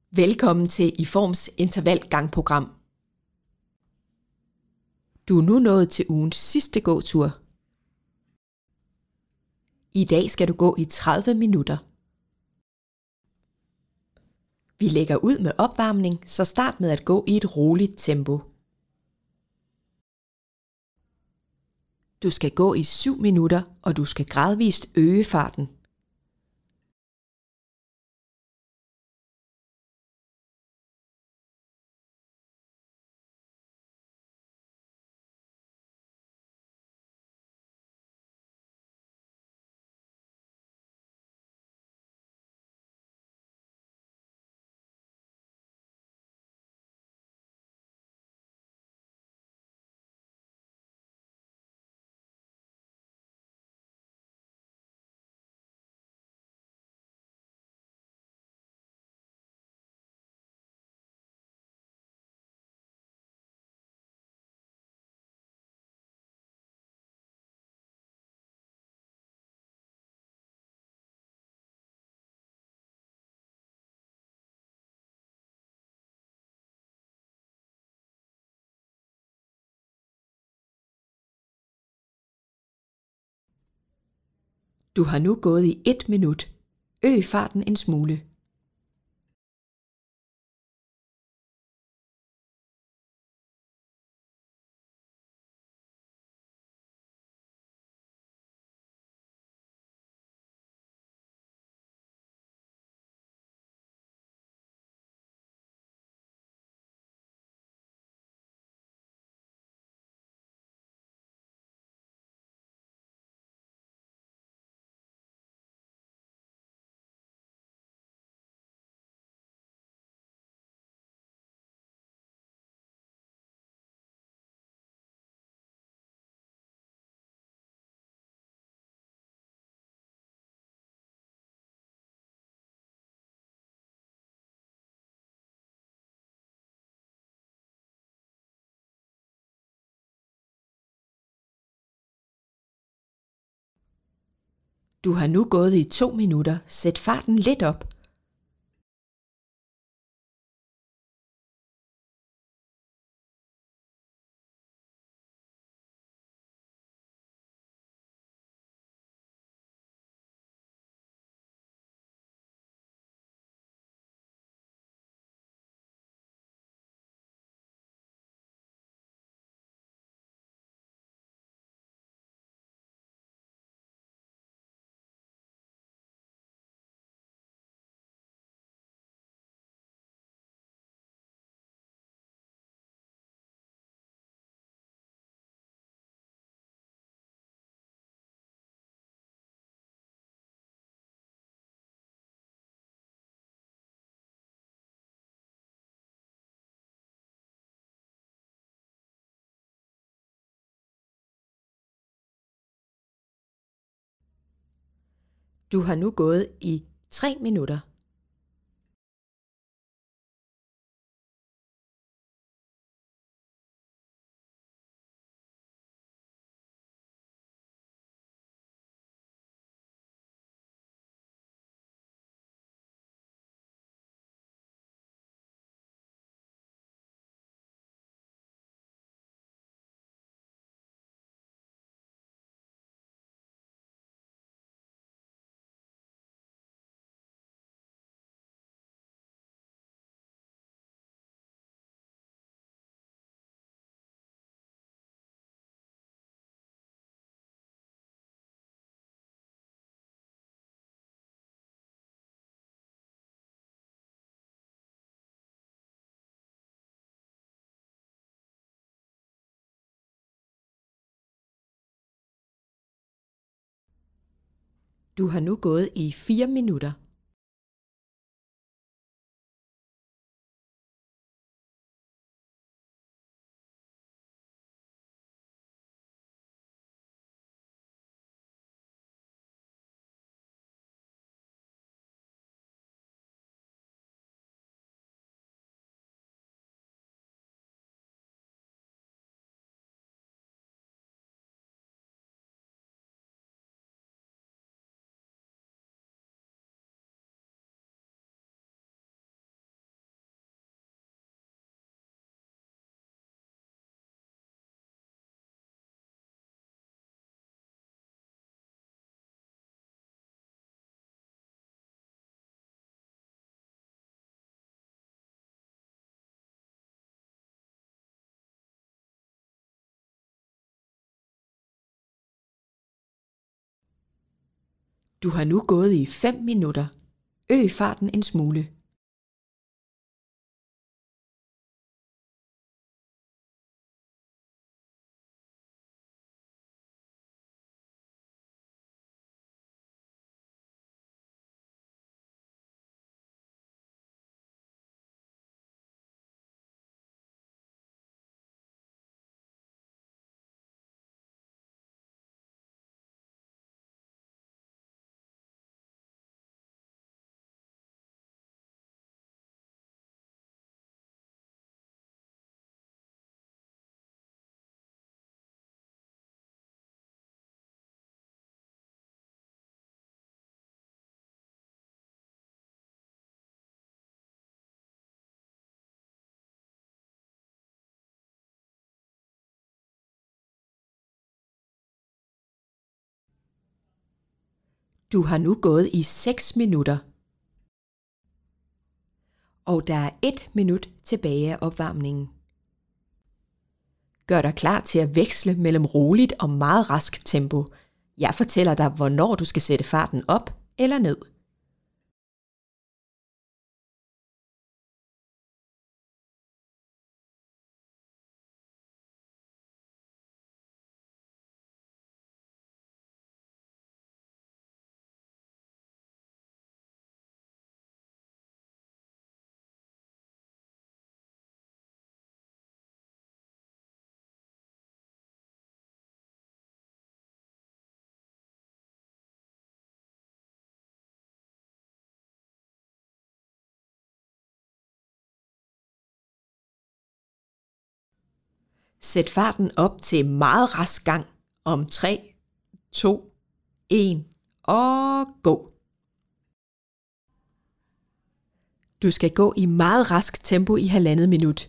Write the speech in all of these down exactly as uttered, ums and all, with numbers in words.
Velkommen til iForms intervalgangprogram. Du er nu nået til ugens sidste gåtur. I dag skal du gå i tredive minutter. Vi lægger ud med opvarmning, så start med at gå i et roligt tempo. Du skal gå i syv minutter, og du skal gradvist øge farten. Du har nu gået i et minut. Øg farten en smule. Du har nu gået i to minutter. Sæt farten lidt op. Du har nu gået i tre minutter. Du har nu gået i fire minutter. Du har nu gået i fem minutter. Øg farten en smule. Du har nu gået i seks minutter. Og der er et minut tilbage af opvarmningen. Gør dig klar til at veksle mellem roligt og meget rask tempo. Jeg fortæller dig, hvornår du skal sætte farten op eller ned. Sæt farten op til meget rask gang om tre, to, et og gå. Du skal gå i meget rask tempo i halvandet minut.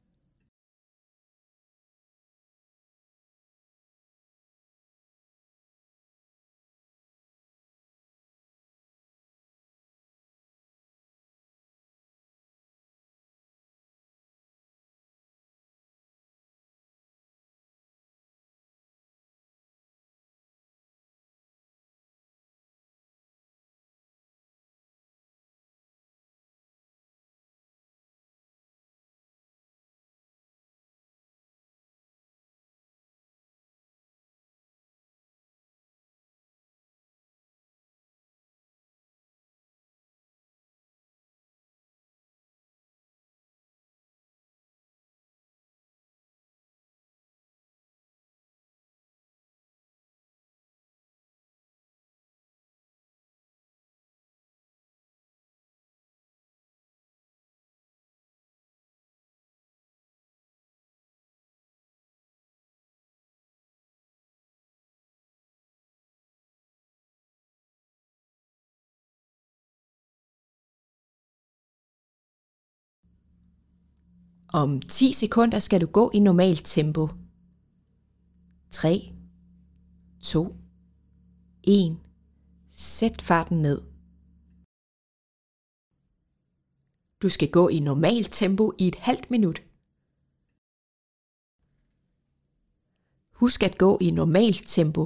Om ti sekunder skal du gå i normalt tempo. tre, to, et. Sæt farten ned. Du skal gå i normalt tempo i et halvt minut. Husk at gå i normalt tempo.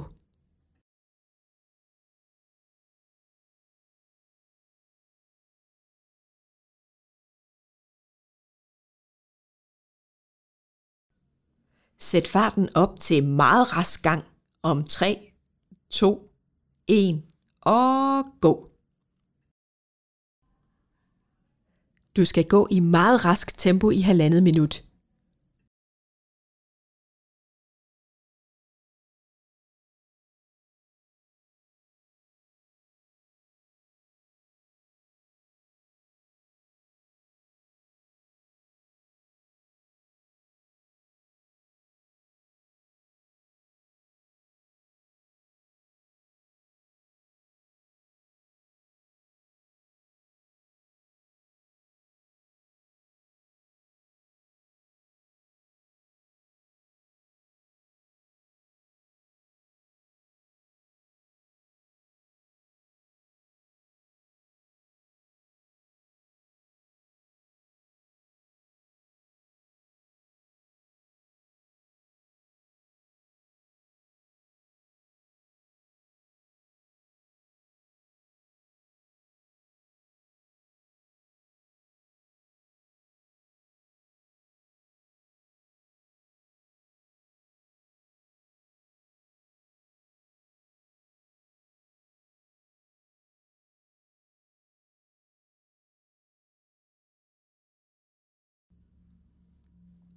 Sæt farten op til meget rask gang om tre, to, et og gå. Du skal gå i meget rask tempo i halvandet minut.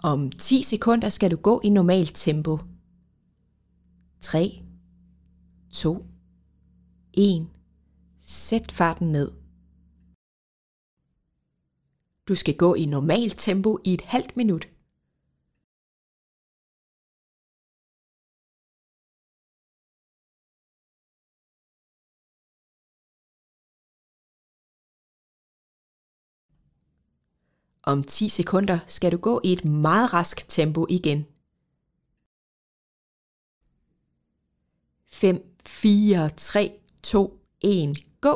Om ti sekunder skal du gå i normalt tempo. tre, to, en. Sæt farten ned. Du skal gå i normalt tempo i et halvt minut. Om ti sekunder skal du gå i et meget rask tempo igen. fem, fire, tre, to, en, gå!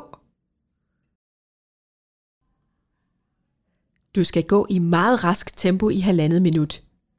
Du skal gå i meget rask tempo i halvandet minut.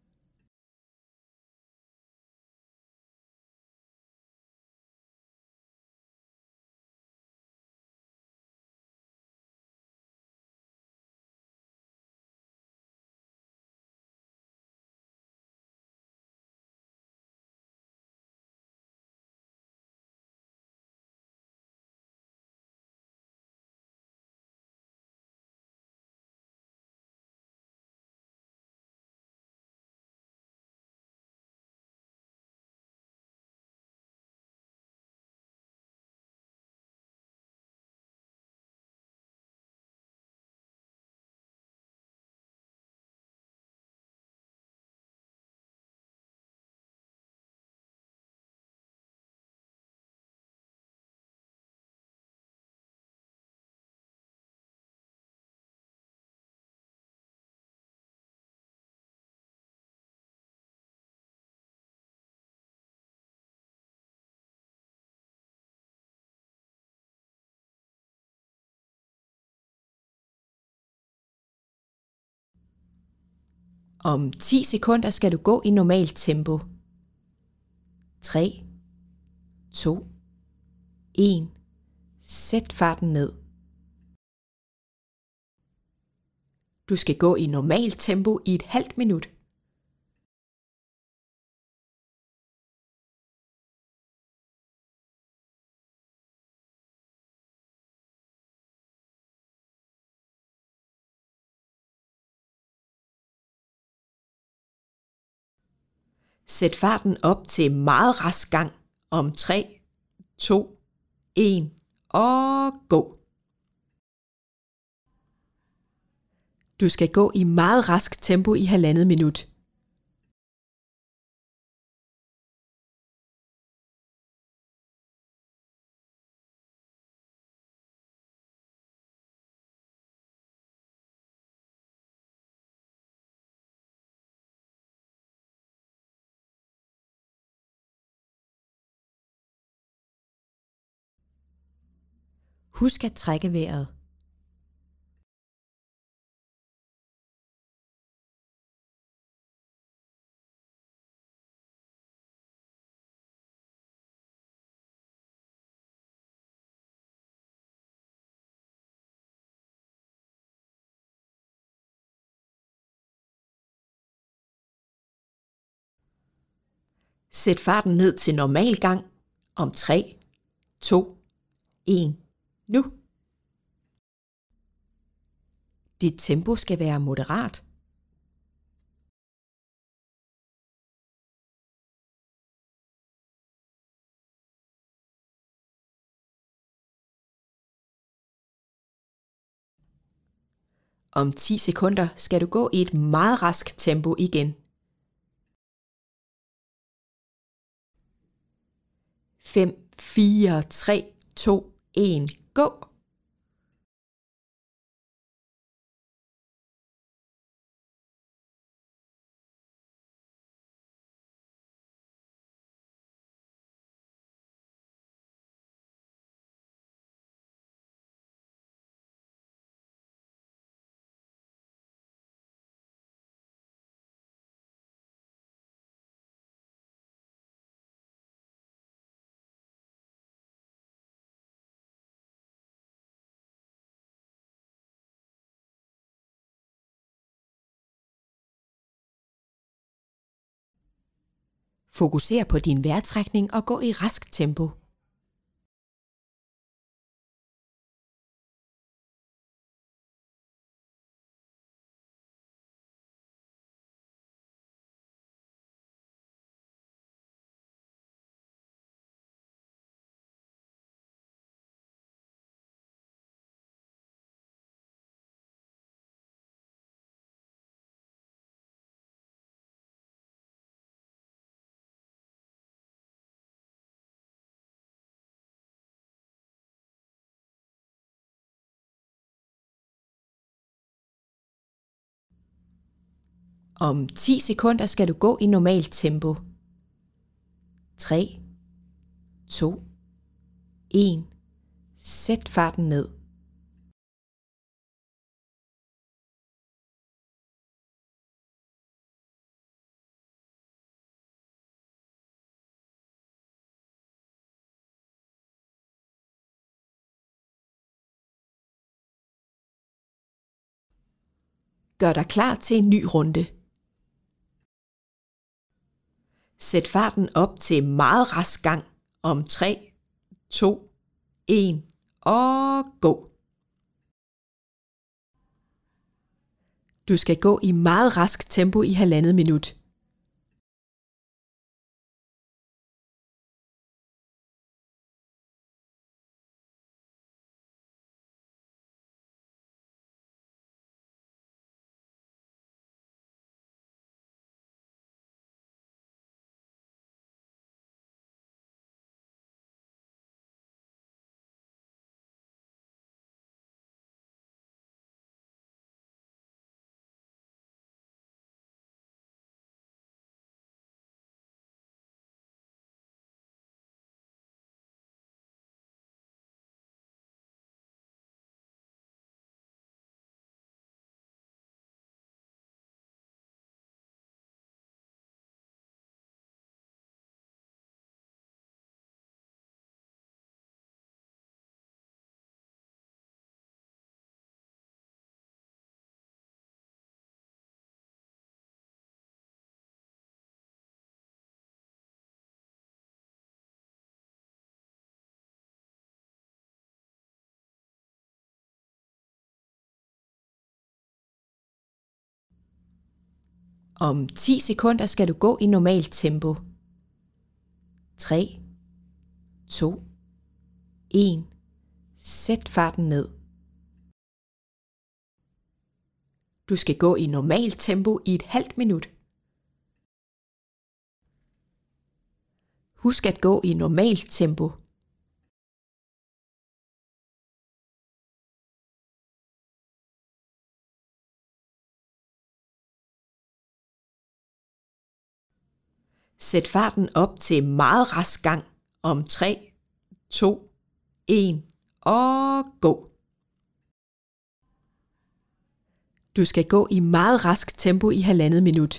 Om ti sekunder skal du gå i normalt tempo. tre, to, en. Sæt farten ned. Du skal gå i normalt tempo i et halvt minut. Sæt farten op til meget rask gang om tre, to, en og gå. Du skal gå i meget rask tempo i halvandet minut. Husk at trække vejret. Sæt farten ned til normal gang om tre, to, en. Nu. Dit tempo skal være moderat. Om ti sekunder skal du gå i et meget rask tempo igen. fem, fire, tre, to, en, gå! Fokuser på din vejrtrækning og gå i rask tempo. Om ti sekunder skal du gå i normalt tempo. tre, to, en. Sæt farten ned. Gør dig klar til en ny runde. Sæt farten op til meget rask gang om tre, to, en og gå. Du skal gå i meget rask tempo i halvandet minut. Om ti sekunder skal du gå i normalt tempo. tre, to, en. Sæt farten ned. Du skal gå i normalt tempo i et halvt minut. Husk at gå i normalt tempo. Sæt farten op til meget rask gang om tre, to, en og gå. Du skal gå i meget rask tempo i halvandet minut.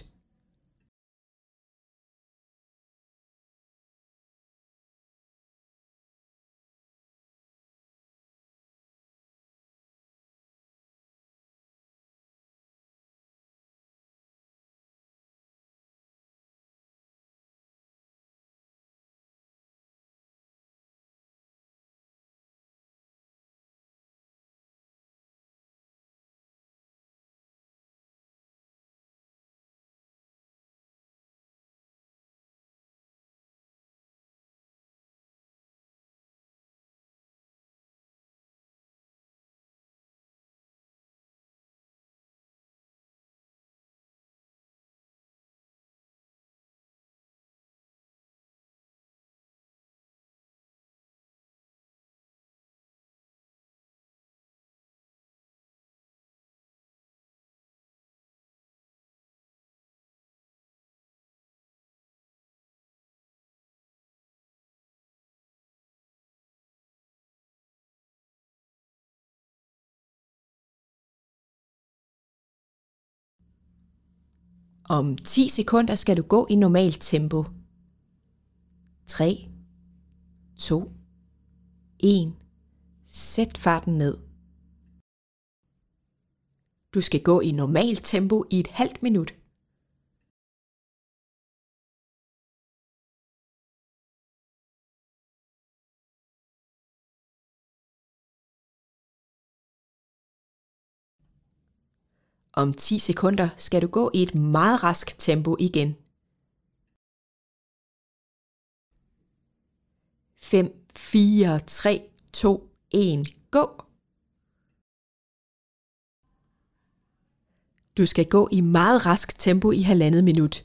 Om ti sekunder skal du gå i normalt tempo. tre, to, en. Sæt farten ned. Du skal gå i normalt tempo i et halvt minut. Om ti sekunder skal du gå i et meget rask tempo igen. fem, fire, tre, to, en, gå! Du skal gå i meget rask tempo i halvandet minut.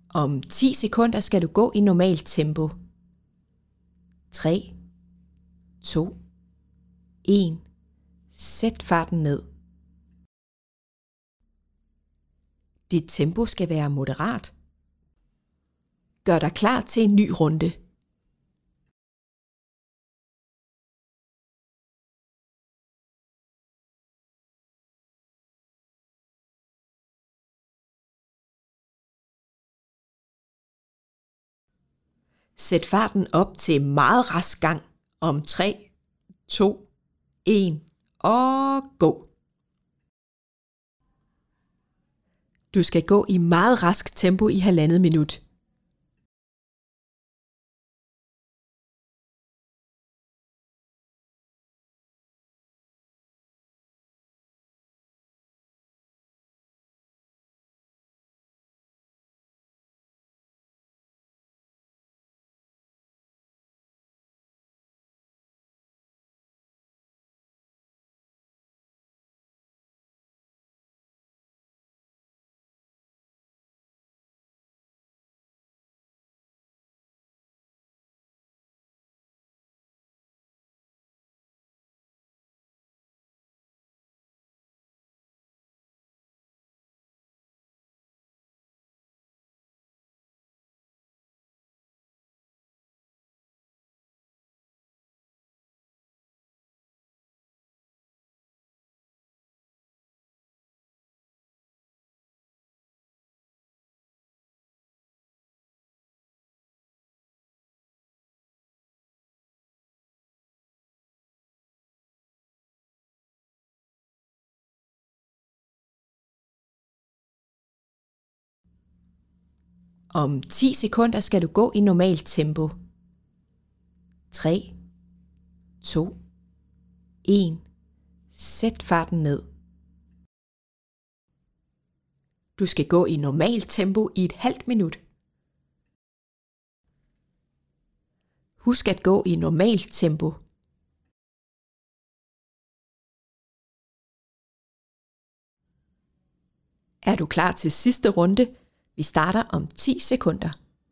Om ti sekunder skal du gå i normalt tempo. tre, to, en. Sæt farten ned. Dit tempo skal være moderat. Gør dig klar til en ny runde. Sæt farten op til meget rask gang om tre, to, en og gå. Du skal gå i meget rask tempo i halvandet minut. Om ti sekunder skal du gå i normalt tempo. tre, to, en. Sæt farten ned. Du skal gå i normalt tempo i et halvt minut. Husk at gå i normalt tempo. Er du klar til sidste runde? Vi starter om ti sekunder.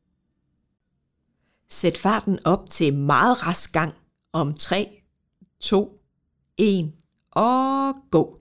Sæt farten op til meget rask gang om tre, to, en og gå.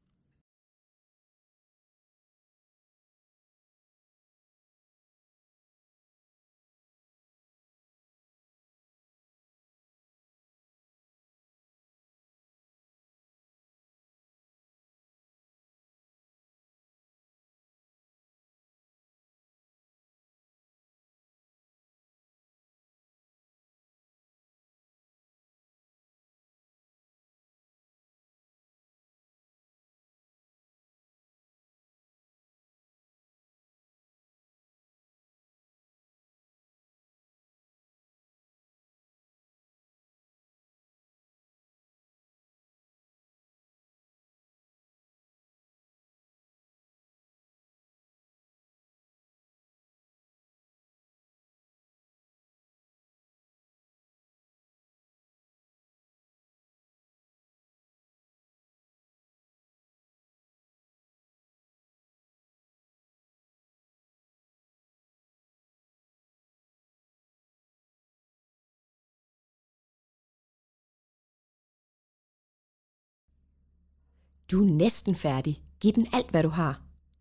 Du er næsten færdig. Giv den alt, hvad du har.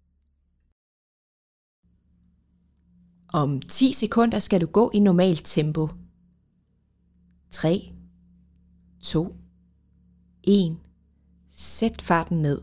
Om ti sekunder skal du gå i normalt tempo. tre, to, en. Sæt farten ned.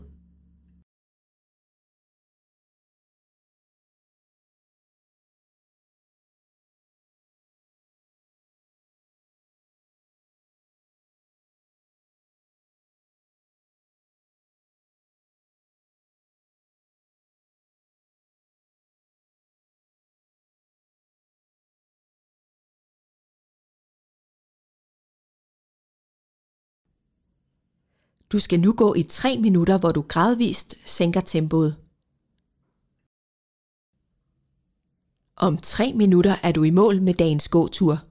Du skal nu gå i tre minutter, hvor du gradvist sænker tempoet. Om tre minutter er du i mål med dagens gåtur.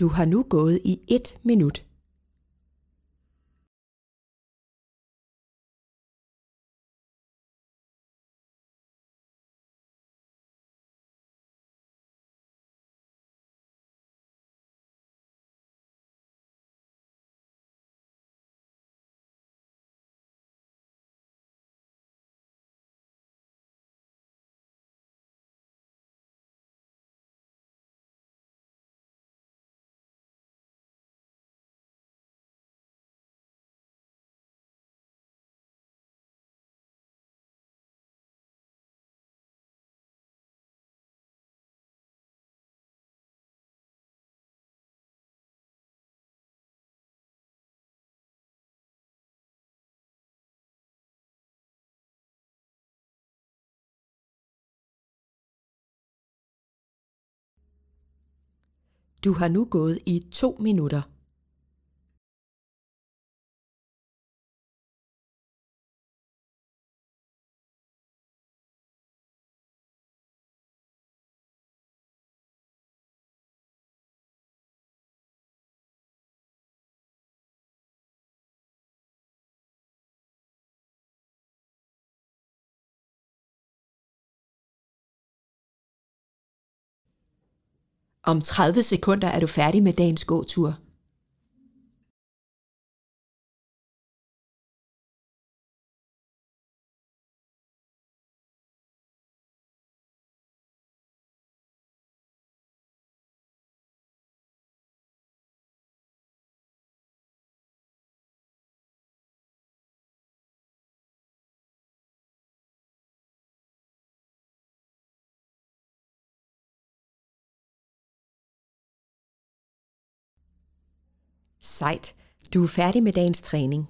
Du har nu gået i et minut. Du har nu gået i to minutter. Om tredive sekunder er du færdig med dagens gåtur. Sejt. Du er færdig med dagens træning.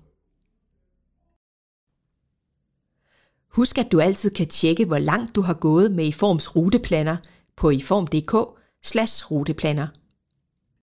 Husk, at du altid kan tjekke, hvor langt du har gået med iForms ruteplaner på iform punktum dk slash ruteplaner.